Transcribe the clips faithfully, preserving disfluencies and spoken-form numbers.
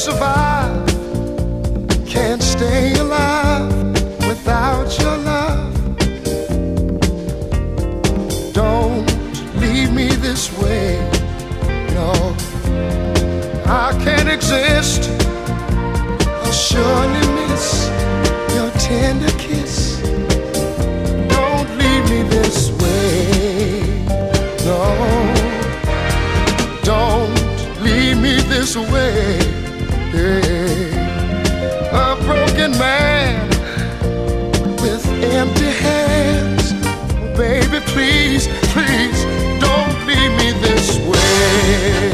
survive, can't stay alive without your love. Don't leave me this way, no. I can't exist, I'll surely miss your tender kiss. Don't leave me this way, no. Don't leave me this way, yeah. A broken man with empty hands. Baby, please, please, don't leave me this way.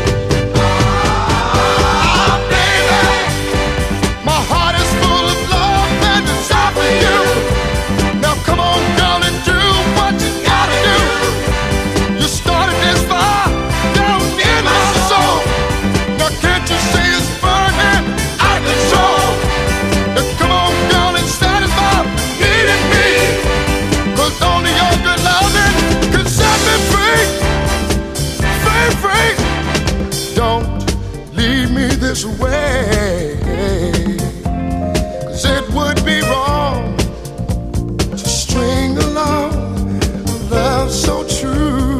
Ah, baby, my heart is full of love and desire for you. Now come on, girl, and do what you gotta do. You started this fire down in my soul. Now can't you see it's burning out of control? Now come on, girl, and satisfy needing me. 'Cause only your good loving can set me free, free, free. Don't leave me this way, 'cause it would be wrong to string along a love so true.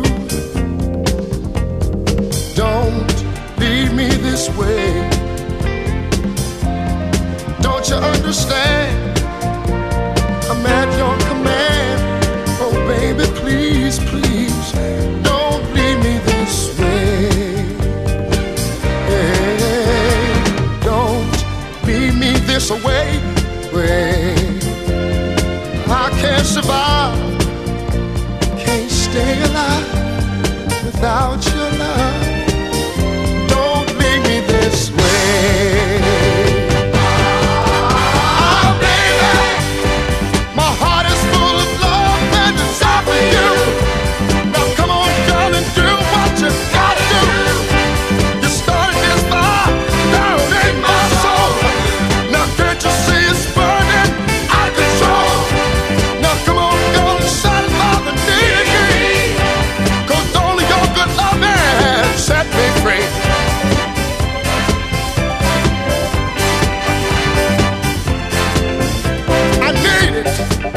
Don't leave me this way. Don't you understand? I'm at your command. Oh, baby, please, please, don't leave me this way. Hey, don't leave me this way. way. I can't survive, can't stay alive without your love. Don't leave me this way.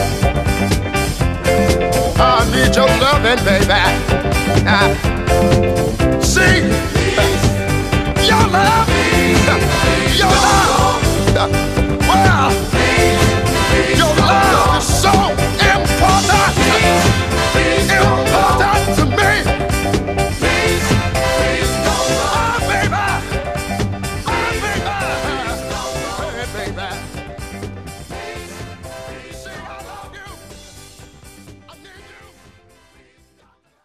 Your loving, baby. Ah.